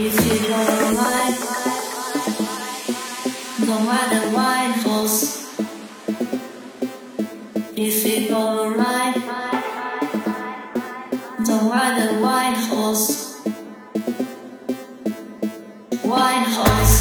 If you gonna ride, don't ride a white horse. If you gonna ride, don't ride a white horse. White horse.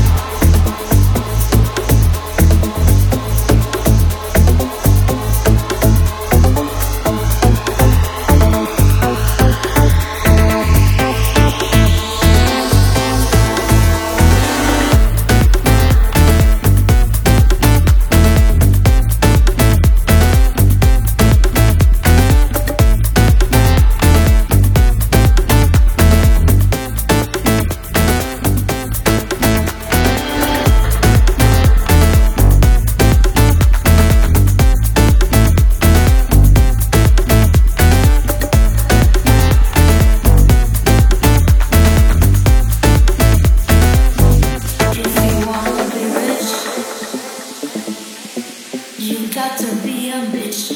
You got to be a bitch.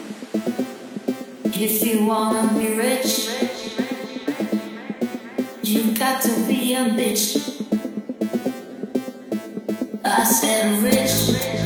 If you wanna be rich, you got to be a bitch. I said rich.